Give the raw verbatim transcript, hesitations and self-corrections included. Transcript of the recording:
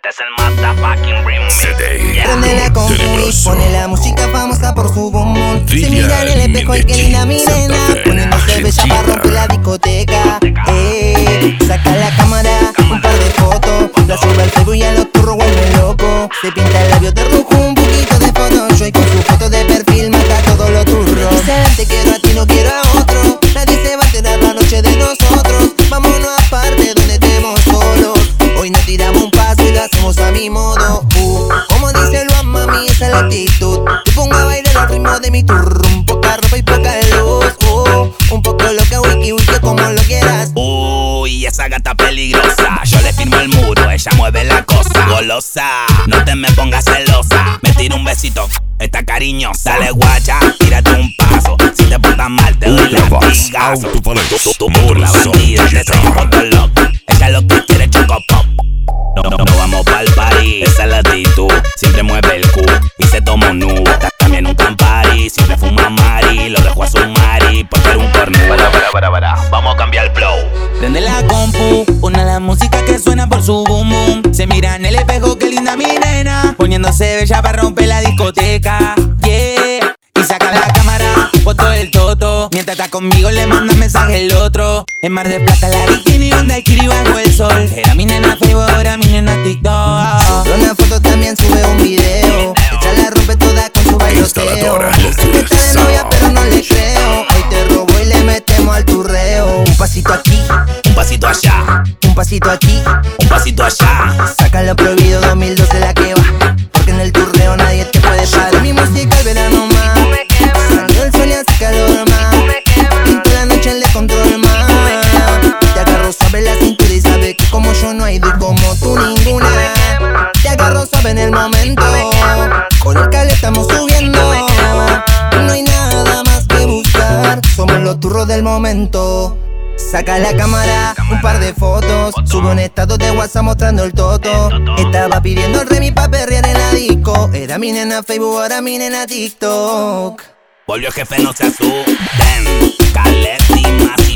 Este es el motherfucking remix. C D Yeah. Prende la compu y pone la música famosa por su boom boom. Se mira en el espejo y qué linda mi nena, poniéndose bella para romper la discoteca. Eh, saca la cámara, un par de fotos, la sube al Facebook y a los turros vuelve loco. Se pinta el labio de rojo, un poquito de Photoshop y con su foto de perfil mata todos los turros. Dice, te quiero a ti, no quiero a otro. Nadie se va a enterar la noche de nosotros. Vámonos aparte donde estemos solos. Hoy nos tiramos un paso y lo hacemos a mi modo. Uh, como dice Luan, mami, esa es la actitud. Te pongo a bailar al ritmo de mi turrum. Poca ropa y poca luz. Uh, un poco loca, wiki, wiki, como lo quieras. Uy, esa gata peligrosa. Yo le firmo el muro, ella mueve la cosa. Golosa, no te me pongas celosa. Me tiro un besito, está cariñosa. Dale guacha, tírate un paso. Si te portas mal, te doy latigazo. Tu, tu burla bandida, te seguimos todos locos. Ella lo que quiere es chocopop. No, no, no vamos pa'l party, esa es la actitud. Siempre mueve el cu y se toma un nu. También un campari, siempre fuma mari. Lo dejo a su mari porque era un cornu. Para, para, para, para, vamos a cambiar el flow. Prende la compu, una la música que suena por su boom boom. Se mira en el espejo, qué linda mi nena, poniéndose bella para romper la discoteca. Yeah, y saca la cámara, foto del toto. Mientras está conmigo le manda mensaje el otro. En Mar de Plata la bikini, un daiquiri bajo el sol. Era mi nena Facebook, ahora mi nena TikTok. Sube una foto, también sube un video. Ella la rompe toda con su bailoteo. Dice que está de novia pero no le creo. Hoy te robo y le metemos al turreo. Un pasito aquí, Un pasito allá, un pasito aquí. un pasito allá. Saca lo prohibido dos mil doce la que va. Porque en el turreo nadie te puede parar. Mi música el verano más. Salió el sol y hace calor más. Pinto la noche el descontrol más. Te agarro suave la cintura y sabes que como yo no hay de como tú ninguna. Te agarro suave en el momento. Con el cable estamos subiendo. No hay nada más que buscar. Somos los turros del momento. Saca la cámara, un par de fotos. Sube un estado de WhatsApp mostrando el toto. Estaba pidiendo el remix pa' perrear en la disco. Era mi nena Facebook, ahora mi nena TikTok. Volvió jefe, no se asusten. Caleti más